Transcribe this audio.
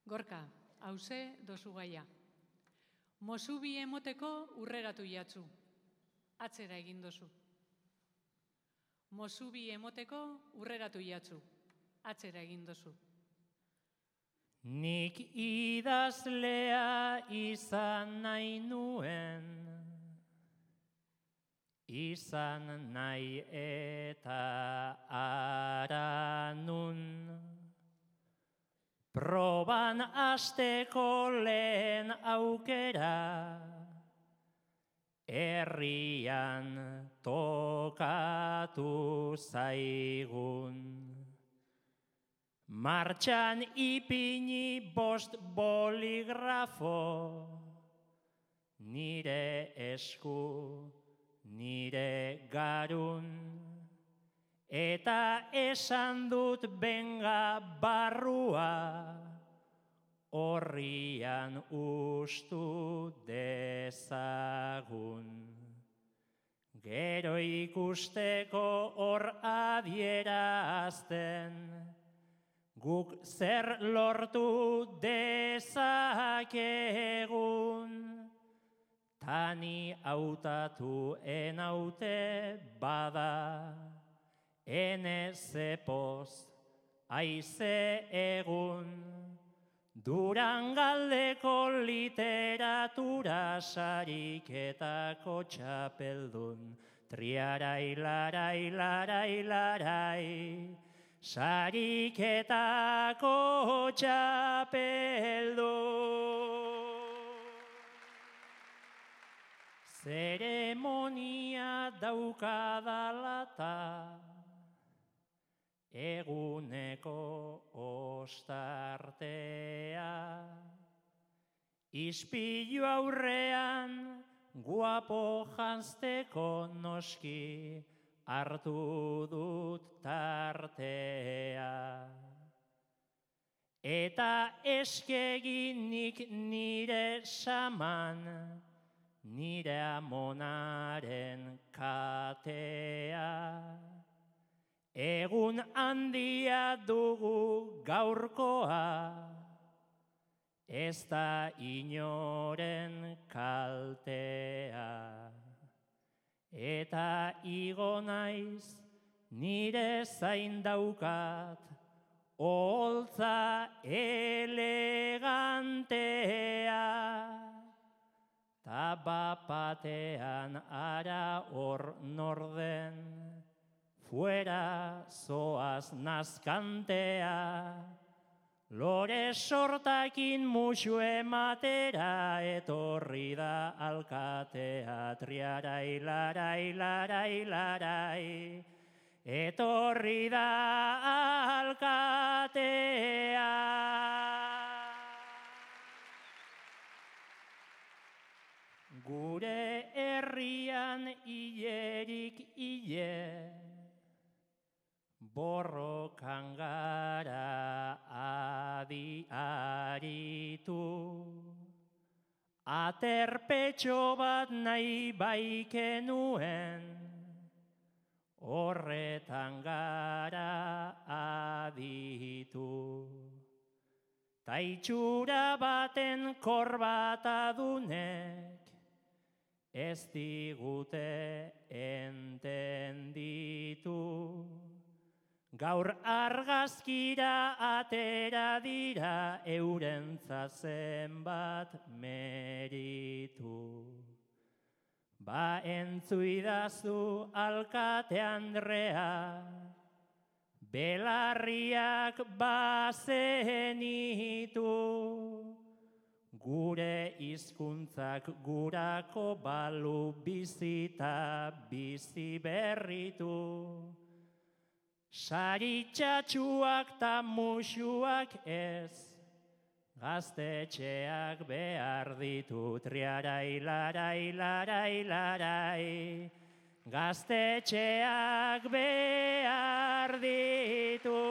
Gorka, hauze dozu gaia. Mozu bi emoteko urreratu jatzu. Atzera egin dozu. Mozu bi emoteko urreratu jatzu. Atzera egin dozu. Nik idazlea izan nahi nuen, izan nahi eta ara nun. Proban asteko lehen aukera, herrian tokatu zaigun. Martxan ipini 5 boligrafo, nire esku, nire garun. Eta esan dut benga barrua, horrian ustu dezagun. Gero ikusteko hor adierazten, guk zer lortu dezakegun. Tani hautatu enaute bada, ene zepoz aize egun. Durangaldeko literatura sariketako txapeldun. Triarai, larai, larai, larai, sariketako txapeldun. Zeremonia daukadalata, eguneko ostartea. Ispilu aurrean guapo janzteko noski hartu dut tartea. Eta eskeginik nire saman, nire amonaren katea. Egun handia dugu gaurkoa, ez da inoren kaltea. Eta igo naiz nire zain daukat, oholtza elegantea. Ta bapatean ara hor norden, fuera zoaz nazkantea. Lore sortakin musu ematera, etorri da alkatea. Triarai, larai, larai, larai, etorri da alkatea. Gure herrian hilerik hile, borrokan gara adi aritu. Aterpetxo bat nahi baikenuen, horretan gara aditu. Taitxura baten korbatadunek, ez digute entenditu. Gaur argazkira atera dira, eurentza zenbat meritu. Ba entzuidazu alkate Andrea, belarriak bazenitu. Gure hizkuntzak gurako balu bizita bizi berritu. Saritxatxuak ta musuak ez, gaztetxeak behar ditu. Triarai, larai, larai, larai, gaztetxeak behar ditu.